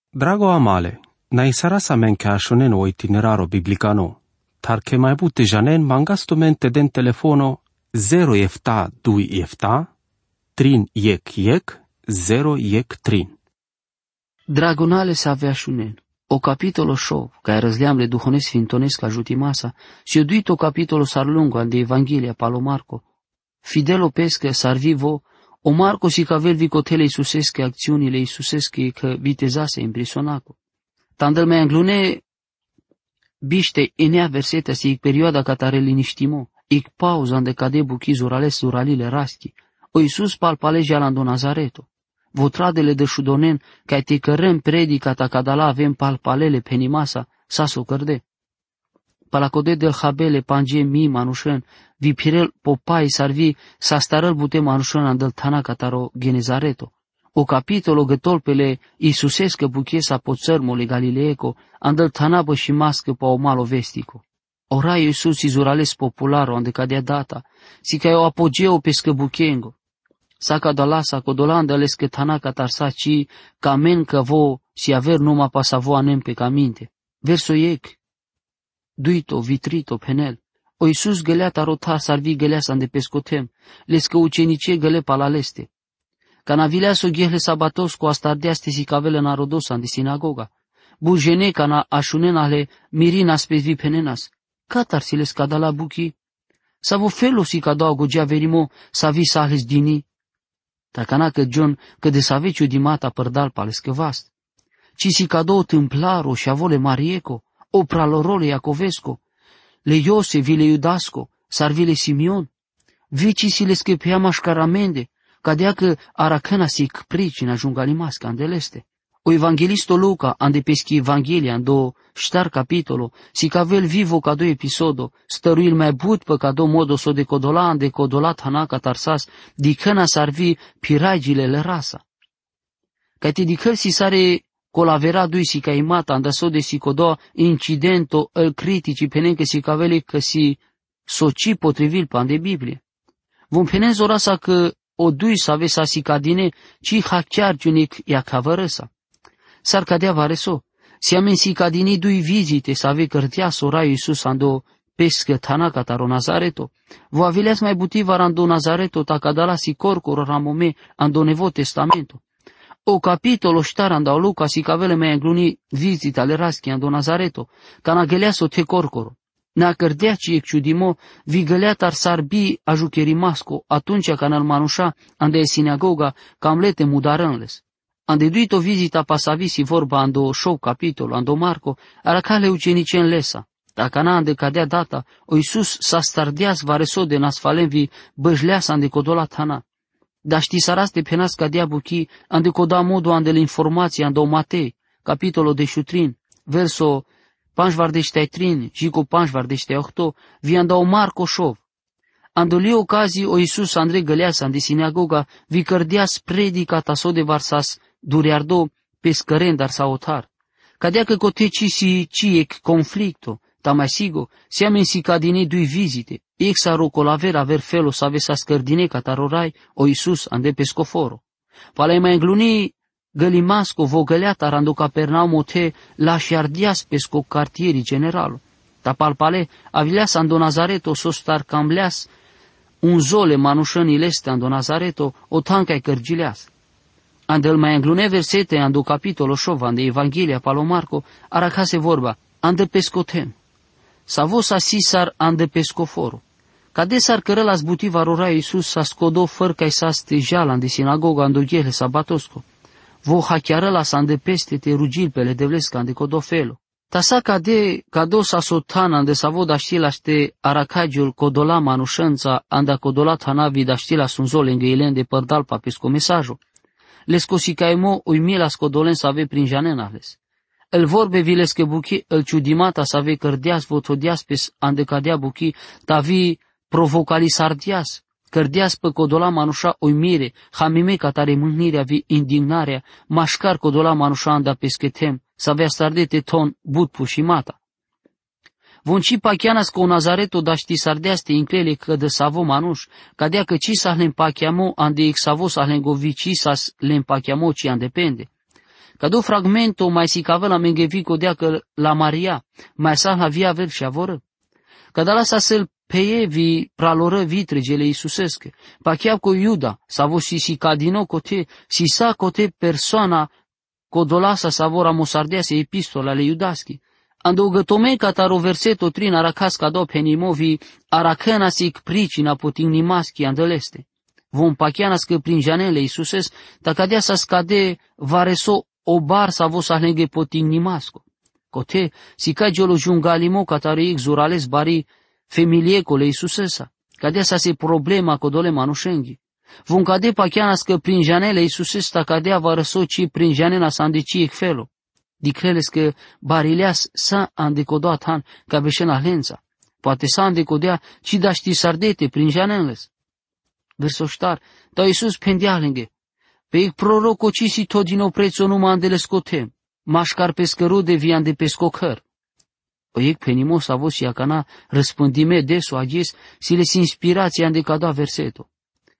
Drago amale, na isarasa men ke ashonen o itineraro biblicano, tar ke mai bute janen mangasto mente den telefono 0 efta 2 efta, 3 yek 0 yek 3. Dragonale sa avea šunen. O capitolo šov, kaj razljamle duhones fintoneska žutimasa, si oduito capitolo sarlungo ande Evangelia palo Marco. Fidelo pescă sar vivo, o Marco si cavel vicotele Iisusesche acțiunile Iisusesche că vitezase impresionaco. Tandel me anglune biște enea verseta si perioada catare liniștimo, ic pauza ande cade buchi zurales zuralile raschi, o Iisus palpaleja lando Nazareto. Votradele de șudonen, ca te cărăm predica ta cadala avem palpalele penimasa, sa so cărde. Palacode del habele pangie mi manușen, vi pirel popai sarvi, sa starăl bute manușen andel tana cataro Genezareto. O capitolo gătolpele Iisusescă buchiesa po țărmole Galileeco, andel tana bă și mască po omalo vestico. Ora Iisus izurales popularo ande cadea data, si ca o apogeo pescă buchengo. Saca dalasa codolanda lescă tanaka tarsa ci camen că vo si aver numa pasavo anem pe caminte. Verso ec, duito, vitrito, penel. O Iisus gălea tarota sarvi gălea sande pescotem, lescă ucenicie găle palaleste. Canavilea so ghehle sabatos cu astardeaste si cavele narodos ande sinagoga. Bujene cana așunen ale mirinas pe vi penenas. Catar si les cadala buchi. Savo felo si cadau gogea verimo sa vi sahles dini. Tacana că John că de saveciu di mata părdal palescă vast. Ci si cadou tâmplaro și avole Marieco, o pralorole Iacovesco, le Iosef, le Iudasco, sarvile Simion, vici si le scăpea mașcaramende, cadea că aracana si pricina jungalimasca andeleste. O evangelisto Luca ande peschi Evanghelia ando ștar capitolo, si cavel vivo ca do episodo, stăruil mai but pe ca do modo so de codola ande codolat hanaka tarsas, dicăna sarvi piragile le rasa. Ca te dicăl si sare colavera dui si ca imata anda so de si codo incidento el critici penenche si cavele că si soci potrivil pan de Biblie. Vom penez orasa că o dui să ave sa si cadine, ci hachiar giunic ia cavărăsa. S-ar cadea vareso, si amensi cadini dui vizite să ave cărtea sora Iisus ando pescă tanaka taro Nazareto, vo avileas mai buti varando Nazareto ta cadala si corcoro ramome ando nevo testamento. O capitolo ștar andau Luca si cavele mai îngluni vizita le raschi ando Nazareto, ca na găleaso te corcoro. Na cărdea ci ecciudimo, vi gălea tar sarbi ajucherimasco, atunci ca n-al manușa ande e sinagoga, cam lete mudarânles. Ande duito vizita pasavisi vorba ando show capitolo, ando Marco, aracale ucenicen lesa. Dacă n-a ande cadea data, o Iisus s-a stardeas vareso de nasfalenvi băjleas ande codolat hana. Da ști saras de penas cadea buchi, ande coda modu ande l'informație ando Matei, capitolo de șutrin, verso 5 și cu 5 vi andau Marco șov. Andoli ocazii o Iisus andre găleas ande sinagoga, vi cărdeas predica taso de varsas, duriardo pescăren dar saotar. Cadea că coteci si ciec conflicto, ta mai sigo, si amensi cadine dui vizite, exaro colaver aver felo să avea scărdine catarorai o Iisus ande pescoforo. Palai mai îngluni gălimasco vo gălea tarando Capernaum ote la șardias pesco cartierii generalo. Ta palpale avileas ando Nazareto sostar cambleas un zole manușănii leste ando Nazareto o tancai cărgileas. Andel mai înglune versete ando capitolo șov ande Evanghelia palo Marco aracase vorba ande pescotem. Savos asisar ande pescoforo. Cadesar cărăl azbutiva rora Iisus sa scodo făr cai sa stejal ande sinagoga ando ghele sabatosco. Vo hachiarăla sa ande peste te rugilpele devlesca ande codofelo. Tasa cade cado sa sotan ande savo da știla ște aracagiul codola manușanța anda codolat hanavi da știla sunzole îngăilen de părdal pa pesco mesajo. Lesco si caemo uimila scodolen să ave prin janenales. El vorbe viles că buchi el ciudimata să ave cărdeas votodias pes ande cadea buchi tavi provocali sardias. Cărdeas pe codola manușa uimire, hamime catare mâhnirea vi indignarea, mașcar codola manușa anda peschetem, să avea sardete ton butpu și mata. Vonci pachianas cu Nazareto da ști sardeaste inclele că de savo manuș, cadea că ci sa le împachiamo ande exavo sa le govici sa le împachiamo ci andepende. Cadou fragmento mai si cavela mengevico dea că la Maria, mai sa la via ver și avoră. Cadala sa sel peievi praloră vitregele Iisusesche, pa chiar cu Iuda, sa vo si cadino cote, si sa cote persoana codolasa savora mosardea se epistola le Iudaschi. Andogătome cataro verseto trin aracas cadou penimovi aracana sic pricina potignimaschi andeleste. Vom pachianas că prin janele Iisuses, ta cadea sa scade vareso obar sa vo sa lege potignimasco. Cote, si ca geolo jungalimo cataro exurales bari femiliecole Iisusesa, cadea sa se problema codole manușenghi. Vom cade pachianas că prin janele Iisuses ta cadea vareso ci prin janena sa andeci ecfelo. Dicreles că barileas sa andecodat han ca beșena lența. Poate sa andecodea ci da ști sardete prin janeles. Versoștar, da Iisus pendialenghe. Pe ec proroco ci si tot din oprețo numai andele scotem. Mașcar pescăru de vian de pescocăr. O ec penimos avos și acana răspândime deso agis si les inspirația andecada verseto.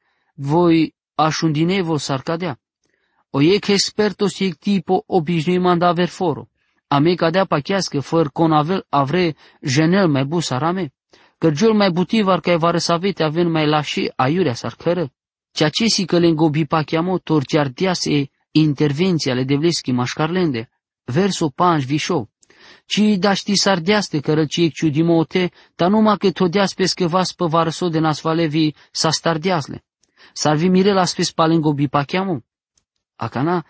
Voi așundinevo sarcadea. O ec expertos ec tipo obișnuim da aver foro. A me cadea pachească făr conavel avre jenel mai bu sarame. Cărgiul mai butivar ca va răsavete aven mai lași aiurea sarcără. Ceea ce si că le îngobi pacheamo torgiardiase intervenția le devleschi mașcarlende. Verso panj vișou. Ci da ști sardeaste că răci ec ciudimote, ta numai că todeas pescă vas pe varăso de nasvalevi sa stardeasle. Salvi mirela spes palengobi pacheamo. Acana,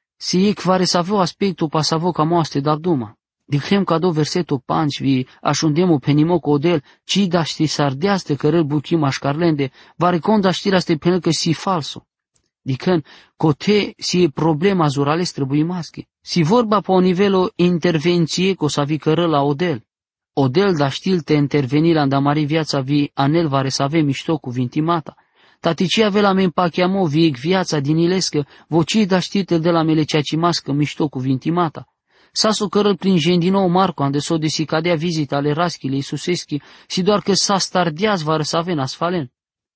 si ec va răsaveo aspectul pasavo ca moaste da duma. Dichem cadou versetul panci vi așundemo penimo codel, ci da ști sardeaste că răl buchim așcarlende, va reconda știrea ste penel că si falso. Dichem, cote si e problema zurales trebuie maschi. Si vorba pe o nivelo intervenție co sa vi că răl la odel. Odel da știl te interveni la îndamari viața vi anel va resave mișto cu vintimata. Tatici ave la men pachiamo vi ec viața din ilescă, voci da știte de la mele ceacimască mișto cu vintimata. Sasu cărăl prin gendinou Marco, ande s-o desi cadea vizita ale raschile Iisuseschi, si doar că sa stardeaz va răsave nasfalen.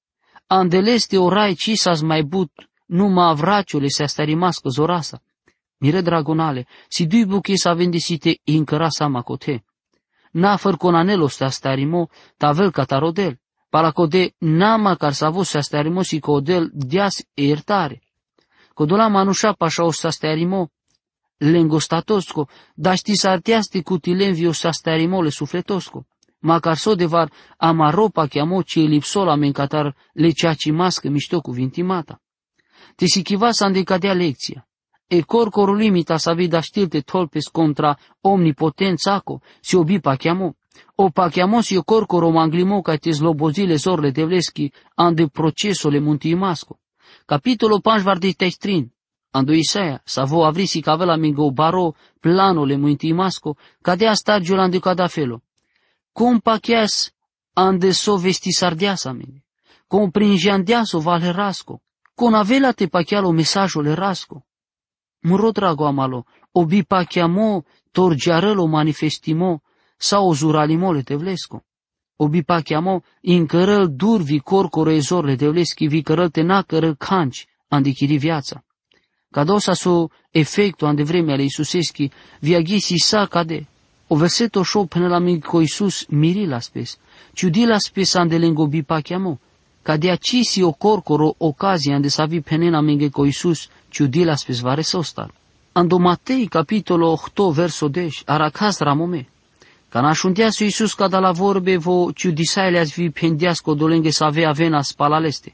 Andeleste orai ci s-as mai but, numai avraciole se astarimască zorasa. Mire dragonale, si dui buche sa vendesite incăra sama cote. Na făr conanelo se astarimo, tavel catarodel. Paracode nama car s-a vos se astarimo si codel dias iertare. Codola manușa pașa o se astarimo, lengostatosco, da ști sarteaste cu tilenvio sa starimole sufletosco. Macar so de var amaropa chiamo ci elipsola mencatar le ceaci mască mișto cu vintimata. Te si chiva sa îndecadea lecția. E corcorul limita sa vi da știlte tolpes contra omnipotențaco si obi pa chiamo. O pa chiamo si o corcoro manglimo ca te zlobozile zorle devleschi ande procesole muntimasco. Capitolo 5 vardei testrin. Ando Isaia, sa vo avrisi ca avea mingo baro planole muintimasco, cadea stagiul ande cada felo. Cum pacheas ande so vesti sardeasa mine, cum prinjandeaso valerasco, con avela te pachealo mesajul rasco. Muro drago amalo, obi pacheamo torgiarelo manifestimo, sau zuralimole tevlesco. Obi pacheamo incărăl durvi corcore ezorle tevleschi vi cărăl te nacărăl canci, andichiri viața. Cadosa so efectul ande vremea ale Iisuseschi, viaghisi sa cade. O verseto șo până la mico Iisus mirila spes, ciudila spes ande lengobi pacheamo, cadea cisi o corcoro ocazia ande savi penena mico Iisus, ciudila spes vare sostal. Ando Matei capitolo 8 verso 10, aracas ramome. Ca nașunteasu Iisus cada la vorbe vo ciudisaile ați vi pendească dolenghe să avea avena spalaleste.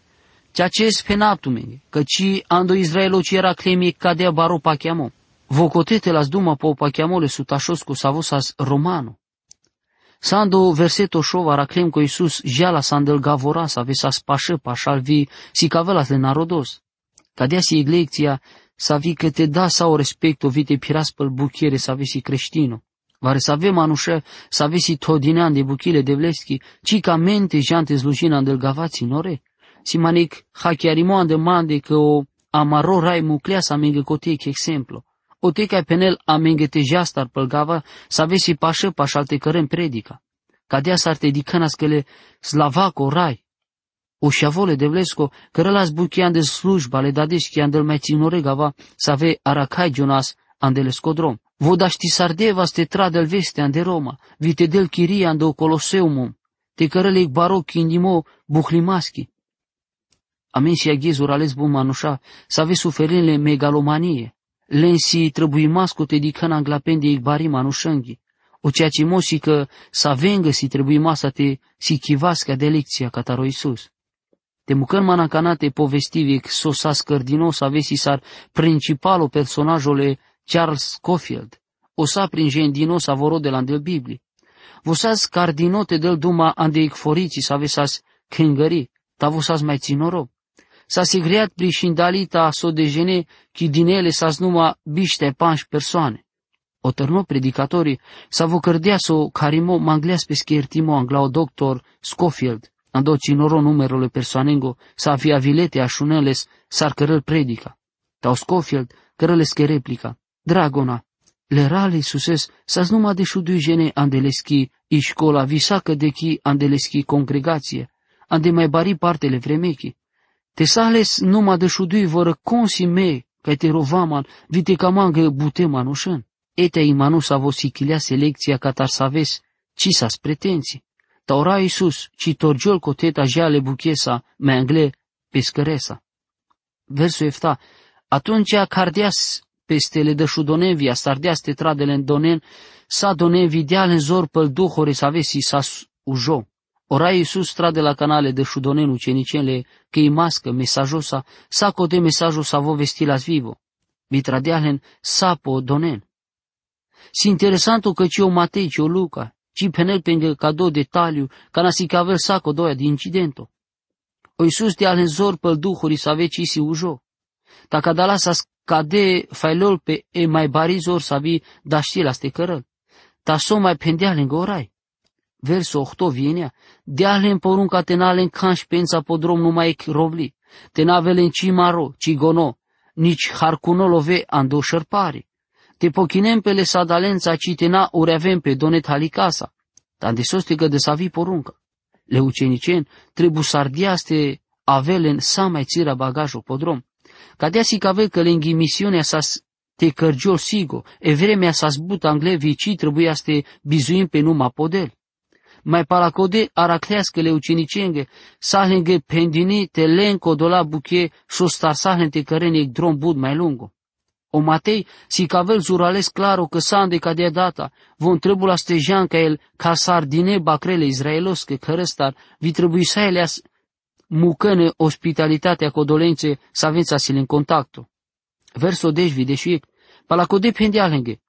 Ceea ce spenaptu mene, căci ando Israelo ci era clemie cadea baro pacheamo. Vocotete las duma po pacheamole sutașoscu savosas romano. Sando verseto șova raclem că Iisus jala sandel gavora să avesas pașă pașal vi si cavelas le narodos. Cadea si eglecția să vi că te da sau respecto vi te piras pel buchiere să avesi creștino. Vare să avem anușă să avesi todinean de buchile de vleschi, ci ca mente jante zlujina del gavați nore. Si manic hachiarimo ande mande că o amaro rai muclea să amenghe cotec exemplu. O teca penel amenghe te jastar pel gava să avesi pașă pașalte cărem predica. Cadea s-ar te dicănas că le slavaco rai. O šavole devlesko, cărălas buchian de slujba le dadeški andel mai cinorega save arakaj Jonas andel skodrom. Vodašti sardeva ste tradel veste ande Roma, vite del kiria ande o Colosseumum, te cărălec baroc indimo buhlimaski. Amen și aghezur ales bun manușa, să ave suferinile megalomanie, lensi trebuimasco te dican anglapende igbari manușanghi, o ceea ce mosi că să vengă si trebuimasa te si chivasca de lecția cataro Iisus. Te mucăn manacanate povestivic sosa scărdino să avesi sar principalo personajole Charles Scofield, o sa pringendino sa voro de la del Biblie. Vosas cardinote del duma ande icforici să avesas cângări, ta vosas mai ținorob. S-a segreat prișindalita so de jene, chi din ele s-as numa biște 5 persoane. O tărno predicatorii s-a vocărdea so carimo mangleas pe schiertimo anglao doctor Scofield, ando cinoro numerole persoanengo s-a avea vilete așuneles s-ar cărăl predica. Tau Scofield cărăles che replica, dragona, le rale suses s-as numa de șudui jene andeleschi i școla visacă de chi andeleschi congregație, ande mai bari partele vremechi. Te sales numa de șudui voră consi me, ca te rovaman, vite camangă bute manușân. Etea imanu s-a vosichilea selecția ca tar s-aves, ci s-as pretenții. Taura Iisus, ci torgiol coteta jale buchesa, me angle pescăresa. Versul efta, atunci cardeas peste le dășudonevia, sardeas te tradele în donen, sa donevi deal în zor păl duhore s-avesi s-as ujo. Ora Iisus trade la canale de șudonen ucenicele că îi mască mesajosa, sa code mesajosa vo vesti las vivo. Vitradealen sapo donen. Si interesanto că ci o Matei, ci o Luca, ci penel pengă cado detaliu, ca nasi cavel saco doia di incidento. O Iisus de alen zor păl duhuri să ave ci si ujo. Ta cadala sa scade failol pe e mai bari zor să avi daștila ste cărăl. Ta so mai pendealen gorai. Verso 8 vienea, dealen porunca tenalen canș pensa podrom numai rovli, tenavelen ci maro, ci gono, nici harcuno love ando șărpari. Te pochinem pe le sadalența ci tena urevem pe donet halicasa, tande sostică de savi porunca. Le ucenicen trebu sardiaste avelen sa mai țira bagajul podrom. Cadea si cavel că le-nghi misiunea sa te cărgiol sigo, e vremea sa zbut anglevi ci trebuia să te bizuim pe numa podel. Mai palacode araclească le ucenicenge, sahlenge pendini te lenco dola buche sostar sahlente cărene drom bud mai lungo. O Matei si cavel zurales claro că sande cadea data, von trebula stejan ca el ca sardine bacrele izraelosche cărăstar, vi trebui să eleas mucăne ospitalitatea codolențe să aveți sile în contacto. Verso 10 videșuic, palacode pendealenge.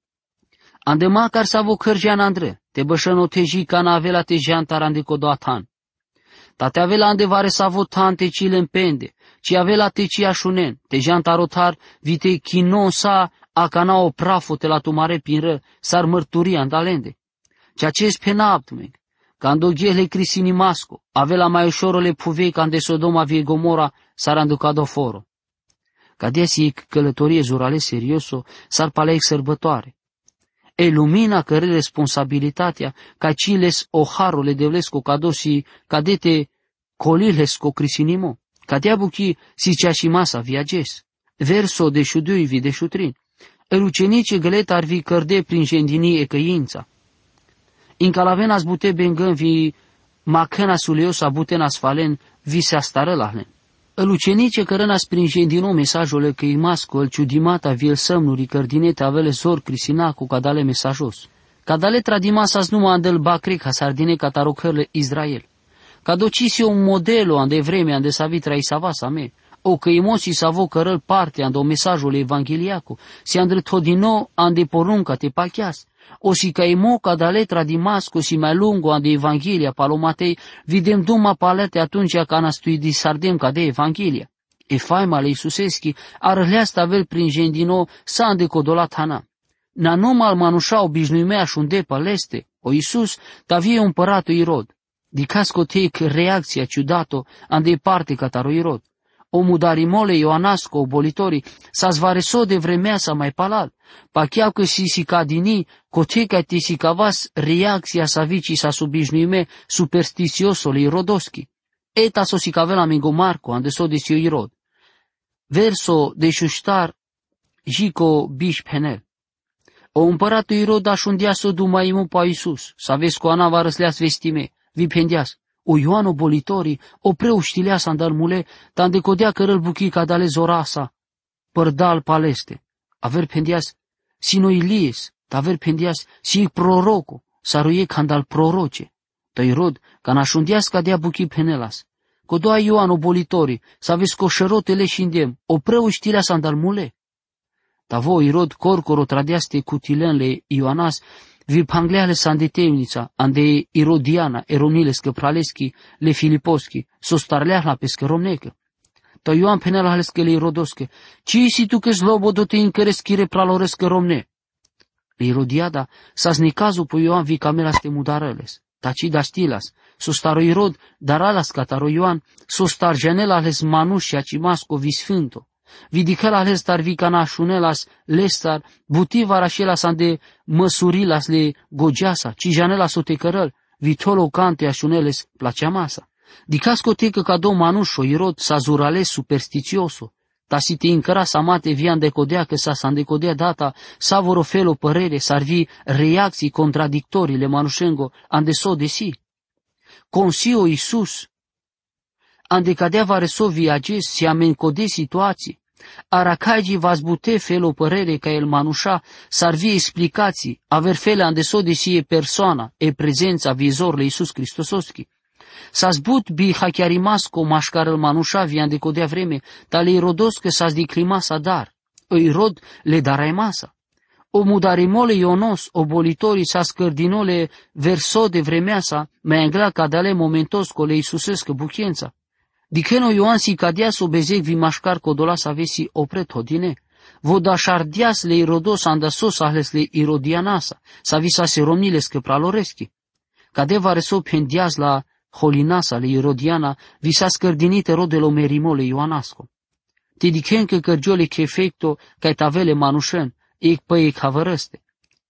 Andema car sa vo cărgean andre, te bășăno teji ca n-avela te jantar de codoatan. Ta te avela andevare sa vo tante ci le împende, ci avela te ci așunen, te jantarotar vite chino sa a cana o prafo te la tumare pinră, s-ar mărturi andalende. Ceea ce es penaptmeg, cando ghele crisini masco, avela mai ușorole puvei cande Sodoma vie Gomora s-ar anducado foro. Cadea si călătorie zurale serioso, s-ar palei sărbătoare. E lumina căre responsabilitatea ca ciles o harule devlesco cadosi cadete colilesco crisinimo, cadea buchi si cea și masa viages. Verso de șudui vi de șutrin. El ucenice gălet ar vi cărde prin jendinii e căința. In calavenas bute bengân vi macăna suleosa butenas falen vi se astară lahlen. El ucenice cărănas prin jendino mesajole că imasco el ciudimata vi el sămnuri cărdinete avele zor crisina cu cadale mesajos. Cadale tradimasas numa andel bacre ca sardine catarocărle Israel. Cadocisi un modelo ande vreme ande savitra isavasa me. O că emoții savo cărăl parte ande o mesajul evangheliaco, si andre todino ande porunca te pachias. O si ca emo cadale tradimasco si mai lungo ande evanghelia palomatei, videm duma palete atunci ca nastui di sardem ca de evanghelia. E faima le Iisuseschi arăleasta avel prin jendino sa ande codolat hana. Na numai manușa obișnuimea șunde paleste, o Iisus tavie împăratul Irod. Dicasco teic reacția ciudato ande parte cataro Irod. O mudarimole Ioanasco obolitori sa zvareso de vremea sa mai palal, pa chiar că si sicadini, coteca te sicavas reacția sa vici sa subișnuime superstițiosului Rodoschi. eta sosicavela mingo Marco, ande so desio Irod. Verso de șuștar, jico biș penel. O împăratul Irod așundia să dumaimu pa Iisus, să vezi cu ana va răsleas vestime, vi pendeas. O Ioan obolitorii, o preu știleas andalmule, tan decodea cărăl buchica dale zorasa, părdal paleste. Aver pendeas, sino Ilies, taver pendeas, si proroco, saruie candal proroce. Ta Irod, ca n-așundeas cadea buchi penelas. Codoa Ioan obolitorii, să vezi cu șerotele și îndem, o preu știleas andalmule. Tavo Irod corcoro tradeaste cutilenle Ioanas, vi pangleale sande temnița, ande Irodiana, Eroniles Căpraleschi, le Filiposchi, sostarleahla pescă romnecă. Ta Ioan penela halescă le Irodoscă, ci si tu că zlobodote încăreschire pralorescă romne. Le Irodiada, sa znicazu po Ioan vi camelaste mudarăles, taci da stilas, sostaro Irod, daralas cataro Ioan, sostar janela les manuși acimasco vi sfânto. Vidicăla ales tarvica nașunelas, lestar, butivara șelas ande măsurilas le gogeasa, ci janela sotecărăl, vitolo cante așuneles placea masa. Dicasco tecă ca dom manușo, Irod, sa zurales superstițioso, ta si te încăra sa mate vian decodea că sa îndecodea data, sa vorofelo părere, s-ar vi reacții contradictorii le manușengo, ande so de si. Consio Iisus, ande cadea va resovi ages, si amencode situații, aracagi va zbute felo părere ca el manușa, s-ar vi explicații, aver fele ande so de si e persoana, e prezența vizorle Iisus Cristososchi. S-a zbut bi hachiarimasco mașcarăl manușa vi ande codea vreme, ta le rodos că s-a zdiclimasa dar, îi rod le darai masa. O mudarimole ionos, obolitorii s-a scărdinole verso de vremeasa, mai angla cadale momentosco le Iisusescă buchiența. Diceno Ioan si cadeas obezec vi mașcar codolas avesi opret hodine, voda șardias le Irodos andasos ahles le Irodianasa, sa visa se romniles că praloreschi. Cadeva reso pendias la holinasa le Irodiana, visa scărdinite rodelo merimole Ioanasco. Te dicen că cărgiole che efecto ca tavele manușen, ec păiec havărăste.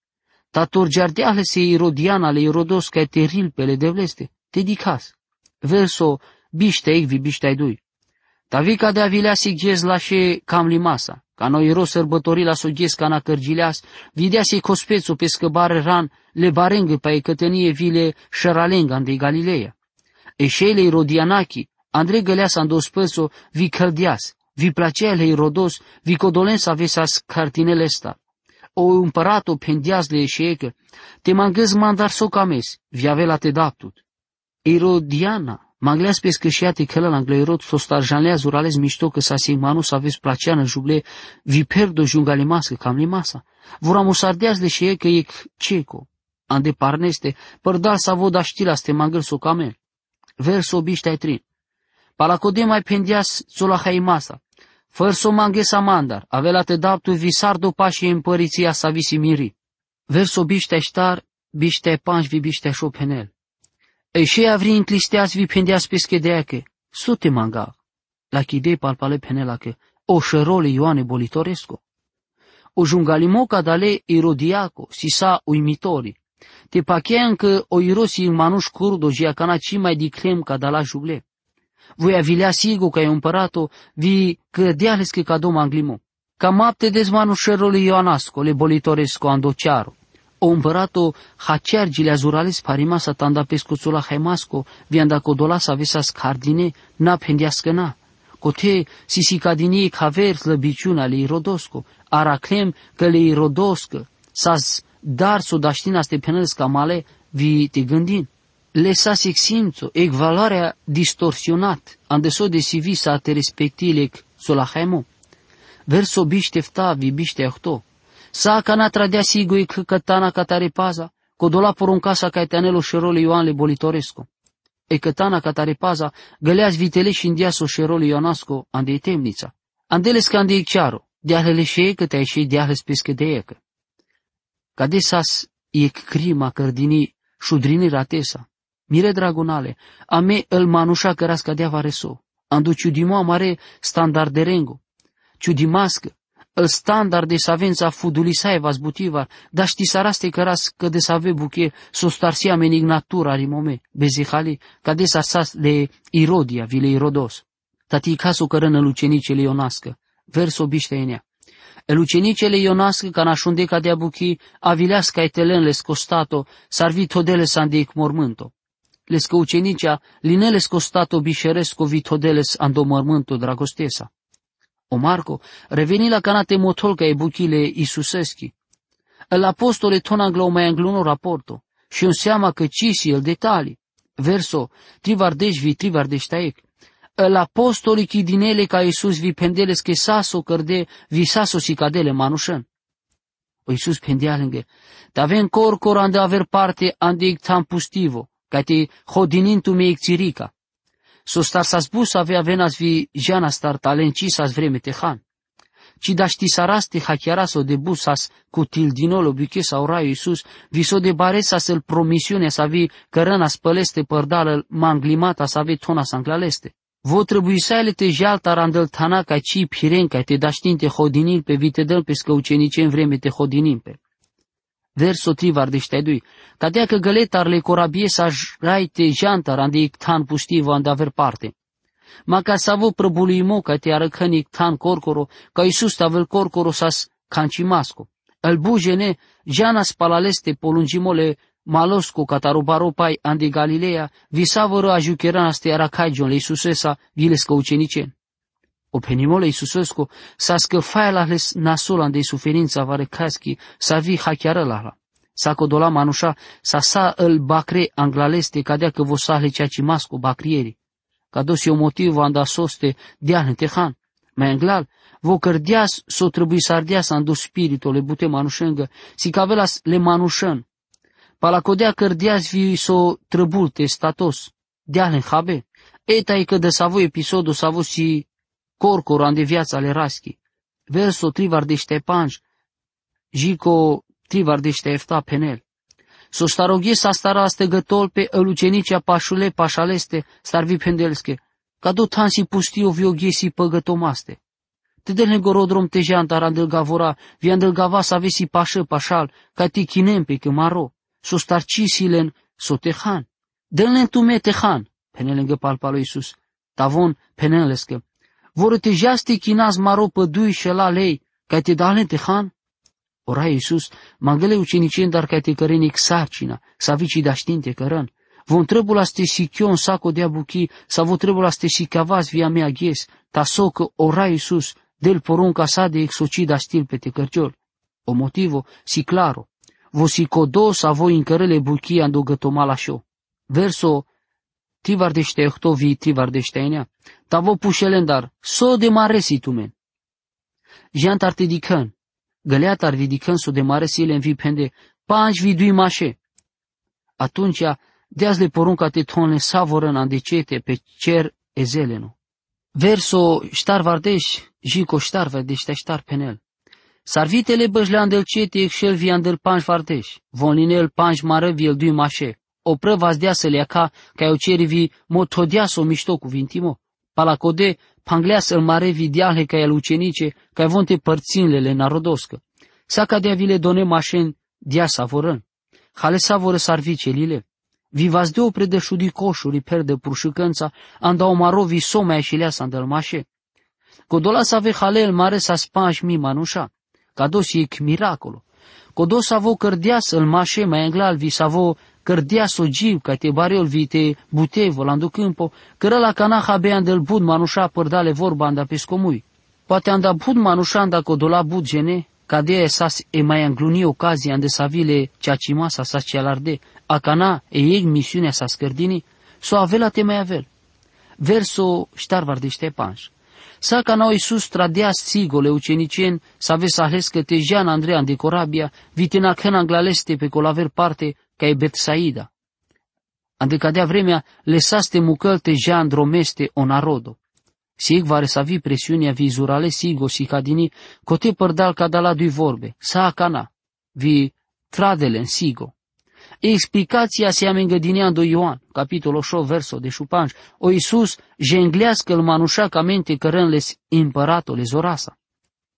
Ta torgiardeale se Irodiana le Irodos ca teril pele devleste, te dicas. Verso biște ec vi biște dui. Tavica de avilea si ghez la she cam limasa, ca noi ro sărbători la soghez ca na cărgileas, videa si cospețo pe scăbare ran, le barengă pa e cătănie vile șăralenga de Galileea. Eșeile Irodianachi, Andrei găleas andospățo vi cărdeas, vi placeale Irodos, vi codolensa avesas cartinele sta. O împărato pendeas le eșeecă, te mangăz mandar socames, vi avea te daptut. Irodiana, Mangleas pe scășiate că la angloirot sostar janlea zurales mișto că sa sigmanu să aveți placeană juble vi perdo jungalimască cam limasa. Vuramusardeas le și e că e ceco. Ande parneste, părdal sa voda știla ste mangăl socamel. Verso biștai trin. Palacode mai pendeas zola haimasa. Făr so manghes amandar, avea te daptu visardo pașii împăriția sa visi miri. Verso biștai ștar, biștai panș vi biștai șopenel. Eșe avri înclisteas vi pendeas pe schedeache, sute manga, la chidei palpale penelache, o șărole Ioane bolitoresco. O jungalimoca dale Irodiaco, si sa uimitori, te pachea încă o irosi în manuș curdo giacana ci mai diclem ca da la juble. Voi avilea sigo ca e împărato, vi crădeales că ca dom anglimo, ca mapte dezmanu șărole Ioanasco, le bolitoresco andociaro. O împărato hacergile azurales parimasa tanda pescoțula haimasco, vianda codolas avesas cardine, na pendească na. Cote sisicadinie caver slăbiciuna le Irodosco, araclem că le Irodoscă, sas dar sodaștina ste penelsca male, vi te gândin. Lesas eximțo, ec valoarea distorsionat, andeso de sivisa te respectilec sola haimo. Verso biștefta vi biște ahto. Sa cana tradea sigoi că cătana catare paza, codola poruncasa caetanelo șerole Ioan le bolitoresco. E cătana catare paza, găleas vitele și indiaso șerole Ioanasco ande temnița. Andeles ca ande iciaro, deahlele șeecă te aișei deahles pescă deecă. Cadesas ec crima cărdini șudrini ratesa. Mire dragonale, a me îl manușa cărasca dea vareso. Andu ciudimo amare standarderengo. Ciudimască, El standard de savența fudulisai vas butivar, da šti saraste căras că de save buche so starsia menig natura rimome, bezihali, ca de sas de Irodia, vile Irodos. Tati caso cărănă lucenicele ionască, verso bișteinea. El ucenicele ionască ca nașunde ca de buchi, avilească ai telen les costato, sarvi todele sandeic mormânto. Les că ucenicea, lineles costato bișeresco vitodeles ando mormânto dragostesa. O Marco, reveni la canate motolca e buchile Isuseschi. El apostole tonanglo mai angluno raporto, și un seama că cisi el detalii. Verso, trivardeș vi trivardeș taec. El apostoli chi dinele ca Iisus vi pendeles che saso cărde vi saso si cadele manușăn. O Iisus pendea lângă, t'aven cor ande aver parte ande ictam pustivo, ca te hodinintu me icțirica. So star sas bus avea venas vi jana star talenci sas vreme tehan. Ci da ști saraste hachiaraso de bus sas cutil dinolo biche sau raiu Iisus, viso de baresa să-l promisiune să vi cărăna spăleste părdală manglimata să vi tona sanglaleste. Vo trebuie să ele te jalta randăl tana ca ci piren ca te daștinte hodinil pe vite dăl pe scăucenice în vreme te hodinim pe. Verso trivar de ștaidui, ca dea că găletar le corabie să rai te janta rande ictan pustivo ande aver parte. Ma ca să vă prăbuluimo ca te arăcăni ictan corcoro, ca Iisus tavel corcoro sas cancimasco. El bujene jana spalaleste polungimole malosco catarubaropai ande Galileea, visavără ajucheran aste aracaigion le Iisusesa vilescă ucenicen. O penimole Iisusesco sa scăfaia la les nasolan de suferința vare caschi sa vi hachiară la. Sa codola manușa sa îl bacre anglaleste cadea că vo sahle ceaci masco bacrieri. Ca dosi o motiv anda soste diahne tehan. Mai anglal, vo cărdeas so trebuie să ardeas andu spirito le bute manușengă, si cavelas le manușăn. Palacodea cărdeas vi so trăbulte statos, diahne habe. Eta e că de savo episodul savo si corcoran de viața ale raschi. Verso trivar de ștepanj, jico trivar de șteefta penel. So staroghe sa stara aste gătol pe elucenicea pașule pașaleste starvi pendelske, ca do tansi pustio vioghesi păgătomaste. Te del negorodrom te janta randălgavora, viandălgava să avesi pașă pașal, ca ti chinem pe maro, so starcisilen so tehan. Del tume tehan, penel lângă palpa lui Iisus, tavon penelescă. Vor te jaste chinas maro pădui și la lei, ca te dale tehan? Ora Iisus, mangele ucenicien dar ca te cărenic sarcina, sa vici da știnte cărăn. Von trebula ste si chion saco de abuchi, sa vo trebula ste si cavaz via mea ghes, ta so că ora Iisus, del porunca sa de exocida stil pe te cărciol. O motivo, si claro, vo si codo sa voi încărele buchi ando gătomala șo. Verso trivar de șteehtovi trivar de șteinea, ta vo pușelendar, so de maresi tu men. Jant ar te dicăn, găleat ar vidicăn so de maresile în vi pende, panj vidui mașe. Atunci, deaz le porunca te tonle savorăn andecete pe cer ezelenu. Verso ștar vardeș, jico ștar vardeș te ștar penel. Sarvitele băjle andelcete exel vi andel panj vardeș, von linel panj mară vi dui mașe. O prăvaz dea să le ca o cerivi motodia so mișto cuvintimo. Palacode panglea să-l mare vidiale ca el ucenice, ca von te părținlele narodoscă. Sa ca dea vile done mașen dia savorăn. Hale savoră sarvicelile. Vivaz de o predășudi coșuri perde prușucânța, anda o marovi somea și lea să-ndăl mașe. Codola să ave halel mare să spanj mi manușa. Ca dos e miracolo. Codo să avo cărdea să-l mașe mai englal vi să avo cărdea so giv ca te bareol vi te butevo landu câmpo, cără la cana habe andel bud manușa părdale vorba anda pescomui. Poate anda bud manușa anda codola bud gene, ca de esas e mai angluni ocazia ande să vile ceacimasa sa cealarde, a cana e ei misiunea sa scărdini, so avela te mai avel. Verso ștarvar de ștepanș. Sa cana o Iisus tradea sigole ucenicien să ave să ahlescă te jean Andrean de corabia, vitena căna anglaleste pe colaver parte ca e Betsaida. Ande cadea vremea lesaste mucălte jean dromeste o narodo. Sig vare să vi presiunea vi zurale sigo si cadini, cote părdal cadala dui vorbe, sa cana, vi tradele în sigo. Explicația se amengădinea do Ioan, capitolul 8, verso de șupanj, o Iisus jenglească-l manușa ca mente cărânles împăratole zorasa.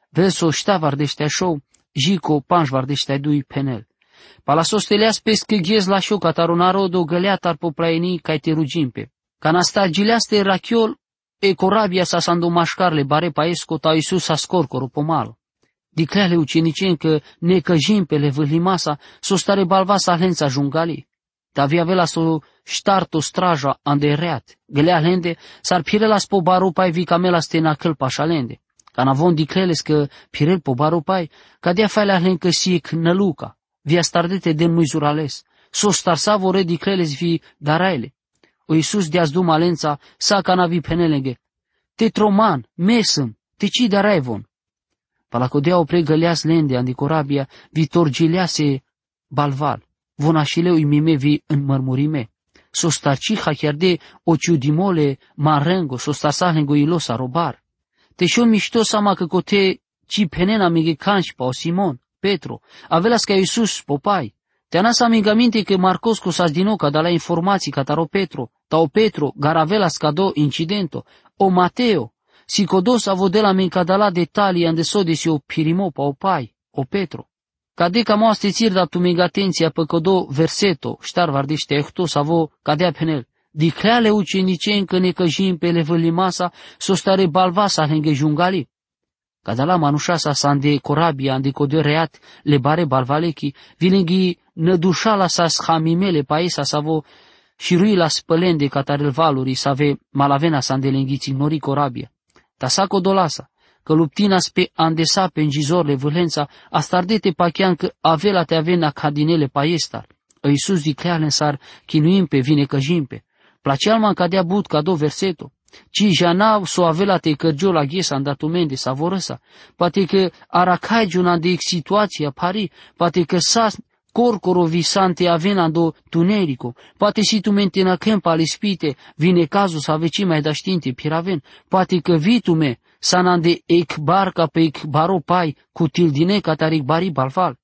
verso štavardeštaj šov, žiko panžvardeštaj duj penel. Pa la sosteleas pes că ghez la šov, kataro narodo găleatar popraeni kaj te rugimpe. Ca nasta gileaste rachiol, e corabia sa sandomașcarle bare paesco ta Iisus sa scorcoro pomalo. Dicleale ucenicen că necăjimpele vâhlimasa so stare balva sa hlența jungali. Ta via vela so ștarto straja andereat. Gălea lende s-ar pirelas po barupai vi camela stena călpa șalende. Ca navon dicleles că pirel po barupai, ca dea failea hlencă sic năluca. Via stardete den muizurales. So starsa vore dicleles vi daraile. O Iisus de-ați du malența, sa ca navi penelenge. Te troman, mesăm, te ci daraivon. Palacodea opre găleas lende andi corabia, vi torgilease balval. Vonașileu imime vi înmărmurime. So starci hachiarde o ciudimole marengo, so starsahengo ilosa robar. Te șo mișto sama că cote ci penena mige canci pa o Simon, Petro, avelas ca Iisus popai. Te anas amigamente că Marcosco s-a zdinoca da la informații ca taro Petro, tao Petro, garavelas cado incidento, o Mateo, si codos avodela mencadala detalii ande sodesi o pirimo pa o pai, o Petro. Cade ca moaste țir da tu megatenția pe codo verseto, ștar vardește ehtos avo cadea penel. Dicleale ucenicen că ne căjim pe levălimasa, so stare balvasa lângă jungali. Cadala manușasa sa ande corabia, ande code reat, le bare balvalechi, vilenghi nădușala sa schamimele paesa savo și rui la spălende catarel valuri save malavena sa ande lenghiți ignori corabia. Ta sa codolasa, că luptina spe andesa pe îngizorle vâlența, astardete pachean că avela te avena cadinele paestar. Iisus dicleale sar chinuim pe vine căjimpe. Placealman cadea but cado verseto. Ci janav so avela te cărgio la ghesa andatumende savorăsa. Poate că aracai una de situația pari, poate că sa corcoro visante avena do tunerico, poate si tu mentena campa ale spite, vine cazul să aveci mai da știinte piraven, poate că vitume sanan de ec barca pe ec baro pai, cu tildine cataric bari balval.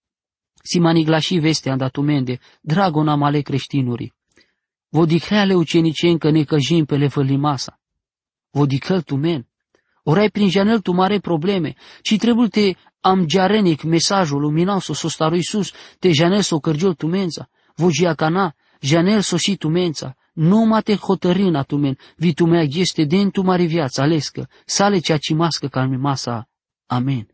Si maniglași veste andatumende, dragona male creștinuri. Vodicleale ucenicen că ne căjim pe levălimasa. Vodicăl tu men. Orai prin janel tu mare probleme, ci trebuie te am giarenic mesajul luminau so staru Iisus, te janel so cărgiol tu mența. Vogia cana, janel so și tu mența. Nu mate hotărina tu men, vi tu mea gheste den tu mare viața alescă, sale cea ci mască calmi masa. Amen.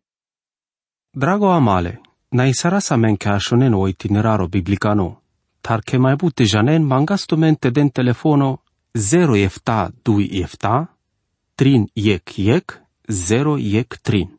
Drago amale, na isara sa men ca shonen o itineraro biblicano. Tar che mai bute janen mangastumente den telefono 0 efta 2 efta 3 yek 0 yek 3.